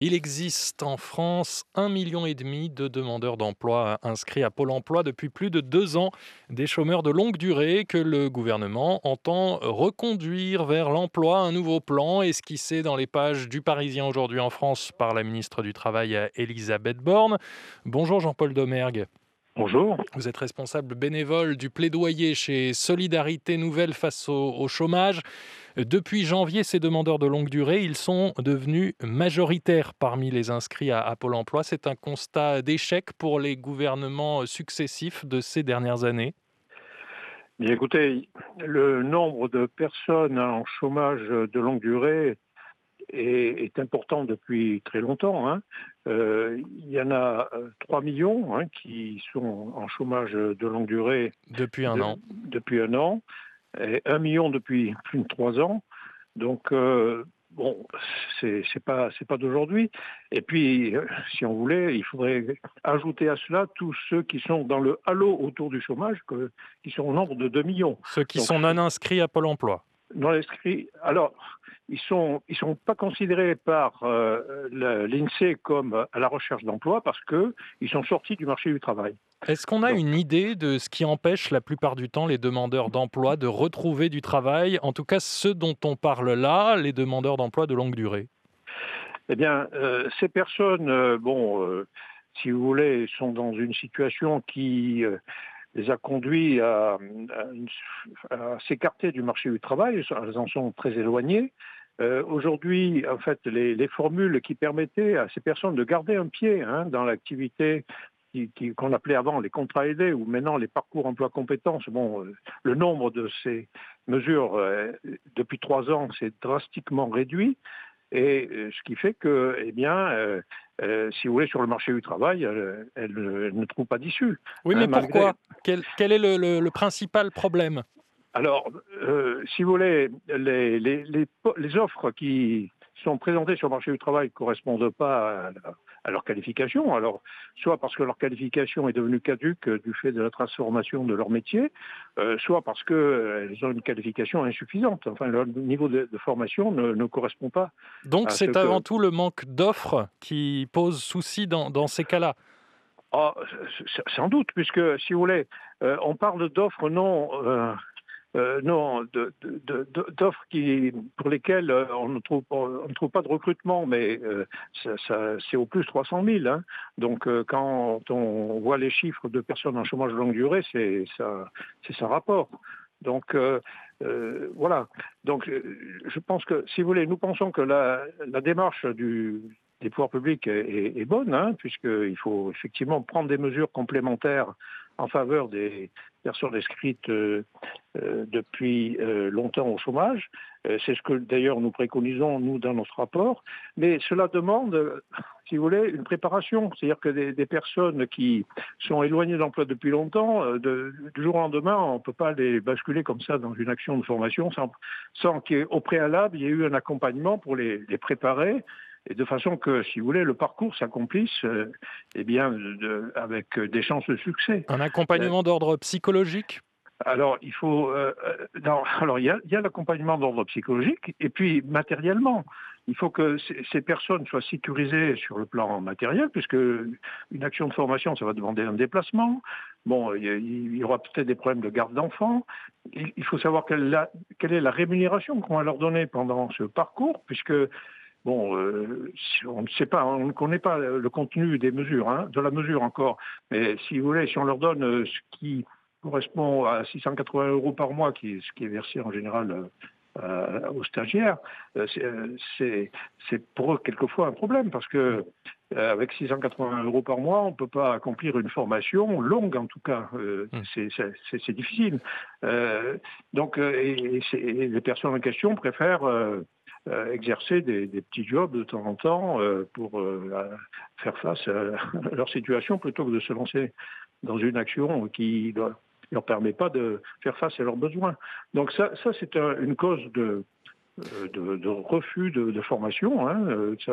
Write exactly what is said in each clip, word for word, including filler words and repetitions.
Il existe en France un million et demi de demandeurs d'emploi inscrits à Pôle emploi depuis plus de deux ans, des chômeurs de longue durée que le gouvernement entend reconduire vers l'emploi. Un nouveau plan esquissé dans les pages du Parisien aujourd'hui en France par la ministre du Travail Elisabeth Borne. Bonjour Jean-Paul Domergue. Bonjour. Vous êtes responsable bénévole du plaidoyer chez Solidarité Nouvelle face au, au chômage. Depuis janvier, ces demandeurs de longue durée, ils sont devenus majoritaires parmi les inscrits à, à Pôle emploi. C'est un constat d'échec pour les gouvernements successifs de ces dernières années. Bien, écoutez, le nombre de personnes en chômage de longue durée est, est important depuis très longtemps, hein. Euh, il y en a euh, trois millions hein, qui sont en chômage de longue durée Depuis un de- an. depuis un an, et un million depuis plus de trois ans. Donc, euh, bon, c'est c'est pas c'est pas d'aujourd'hui. Et puis, euh, si on voulait, il faudrait ajouter à cela tous ceux qui sont dans le halo autour du chômage, que- qui sont au nombre de deux millions. Ceux qui Donc, sont non inscrits à Pôle emploi. non inscrits. Alors, ils sont ils sont pas considérés par euh, le- l'INSEE comme à la recherche d'emploi parce que ils sont sortis du marché du travail. Est-ce qu'on a Donc, une idée de ce qui empêche la plupart du temps les demandeurs d'emploi de retrouver du travail? En tout cas, ceux dont on parle là, les demandeurs d'emploi de longue durée. eh bien, euh, ces personnes, euh, bon, euh, si vous voulez, sont dans une situation qui euh, les a conduits à, à- à s'écarter du marché du travail. Elles en sont très éloignées. Euh, Aujourd'hui, en fait, les, les formules qui permettaient à ces personnes de garder un pied hein, dans l'activité qui- qui- qu'on appelait avant les contrats aidés ou maintenant les parcours emploi compétences, bon, euh, le nombre de ces mesures euh, depuis trois ans s'est drastiquement réduit. Et euh, ce qui fait que, eh bien, euh, euh, si vous voulez, sur le marché du travail, euh, elle, elle ne trouve pas d'issue, Oui, hein, mais malgré. pourquoi? Quel, quel est le, le- le principal problème? Alors, euh, si vous voulez, les, les, les, po- les offres qui sont présentées sur le marché du travail ne correspondent pas à, à leur qualification. Alors, soit parce que leur qualification est devenue caduque euh, du fait de la transformation de leur métier, euh, soit parce qu'elles ont une qualification insuffisante. Enfin, leur niveau de, de formation ne, ne correspond pas Donc à ce c'est avant que. tout le manque d'offres qui pose souci dans, dans ces cas-là. Ah, s- sans doute, puisque si vous voulez, euh, on parle d'offres non, euh, euh, non, de- de- de- d'offres qui pour lesquelles euh, on ne trouve pas, on ne trouve pas de recrutement, mais euh, ça- ça- c'est au plus trois cent mille, hein. Donc euh, quand on voit les chiffres de personnes en chômage de longue durée, c'est ça, c'est ça rapport. Donc euh, euh, voilà. Donc euh, je pense que si vous voulez, nous pensons que la, la démarche du des pouvoirs publics est, est- est bonne, hein, puisqu'il faut effectivement prendre des mesures complémentaires en faveur des personnes inscrites euh, euh, depuis euh, longtemps au chômage. Euh, c'est ce que d'ailleurs nous préconisons, nous, dans notre rapport. Mais cela demande, euh, si vous voulez, une préparation. C'est-à-dire que des, des personnes qui sont éloignées d'emploi depuis longtemps, euh, de, du jour au lendemain, on ne peut pas les basculer comme ça dans une action de formation sans, sans qu'au préalable, il y ait eu un accompagnement pour les, les préparer et de façon que, si vous voulez, le parcours s'accomplisse euh, eh bien, de- de- avec des chances de succès. Un Euh, accompagnement d'ordre psychologique? alors, il faut. Euh, euh, non, alors, il y a, il y a l'accompagnement d'ordre psychologique, et puis matériellement. Il faut que ces, ces personnes soient sécurisées sur le plan matériel, puisque une action de formation, ça va demander un déplacement. Bon, il y, a- il y aura peut-être des problèmes de garde d'enfants. Il, il faut savoir quelle, la- quelle est la rémunération qu'on va leur donner pendant ce parcours, puisque bon, euh, si on ne sait pas, on ne connaît pas le contenu des mesures, hein, de la mesure encore. Mais si vous voulez, si on leur donne euh, ce qui correspond à six cent quatre-vingts euros par mois, qui, est- ce qui est versé en général euh, euh, aux stagiaires, euh, c'est euh, c'est- c'est pour eux quelquefois un problème parce que euh, avec six cent quatre-vingts euros par mois, on ne peut pas accomplir une formation longue en tout cas. Euh, Hmm. c'est c'est- c'est- c'est difficile. Euh, donc, euh, et, et c'est- et les personnes en question préfèrent euh, euh, exercer des, des petits jobs de temps en temps euh, pour euh, faire face à leur situation plutôt que de se lancer dans une action qui ne leur permet pas de faire face à leurs besoins. Donc ça, ça c'est un- une cause de, euh, de, de refus de, de formation, hein. Euh, ça-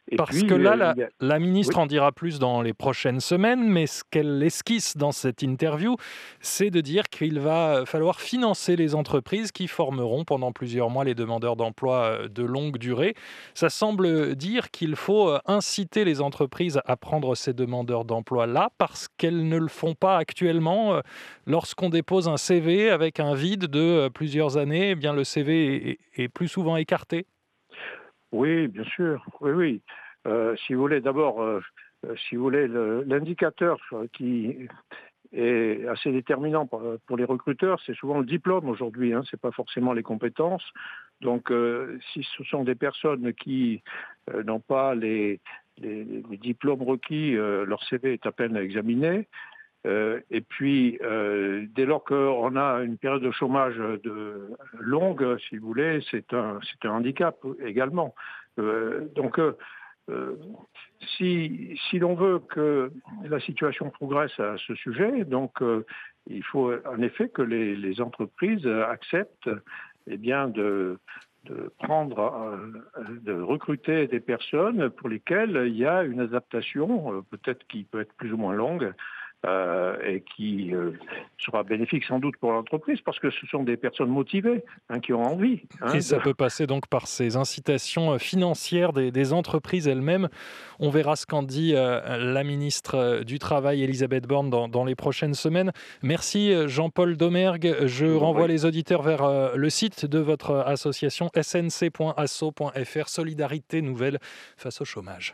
Et Parce que puis, là, euh, il la y a... la Oui, ministre en dira plus dans les prochaines semaines, mais ce qu'elle esquisse dans cette interview, c'est de dire qu'il va falloir financer les entreprises qui formeront pendant plusieurs mois les demandeurs d'emploi, heu, de longue durée. Ça semble dire qu'il faut, heu, inciter les entreprises à prendre ces demandeurs d'emploi-là, parce qu'elles ne le font pas actuellement. Heu, lorsqu'on dépose un C V avec un vide de, heu, plusieurs années, eh bien le C V est est est plus souvent écarté. oui, bien sûr, oui, oui. Euh, si vous voulez, d'abord, euh, euh, si vous voulez, le- l'indicateur euh, qui est assez déterminant pour, pour les recruteurs, c'est souvent le diplôme aujourd'hui, hein, c'est pas forcément les compétences. Donc, euh, si ce sont des personnes qui euh, n'ont pas les, les- les diplômes requis, euh, leur C V est à peine examiné. Euh, et puis, euh, dès lors qu'on a une période de chômage de, longue, si vous voulez, c'est un, c'est un handicap également. Euh, donc, euh, euh, si, si l'on veut que la situation progresse à ce sujet, donc euh, il faut en effet que les, les entreprises acceptent eh bien, de, de prendre, euh, de recruter des personnes pour lesquelles il y a une adaptation, euh, peut-être qui peut être plus ou moins longue, euh, et qui euh, sera bénéfique sans doute pour l'entreprise parce que ce sont des personnes motivées, hein, qui ont envie, Et hein, de... ça peut passer donc par ces incitations, heu, financières des des entreprises elles-mêmes. On verra ce qu'en dit, heu, la ministre, heu, du Travail, Elisabeth Borne, dans dans les prochaines semaines. Merci, heu, Jean-Paul Domergue. Je Je vous en renvoie prie. les auditeurs vers, heu, le site de votre association s n c point asso point f r, Solidarité nouvelle face au chômage.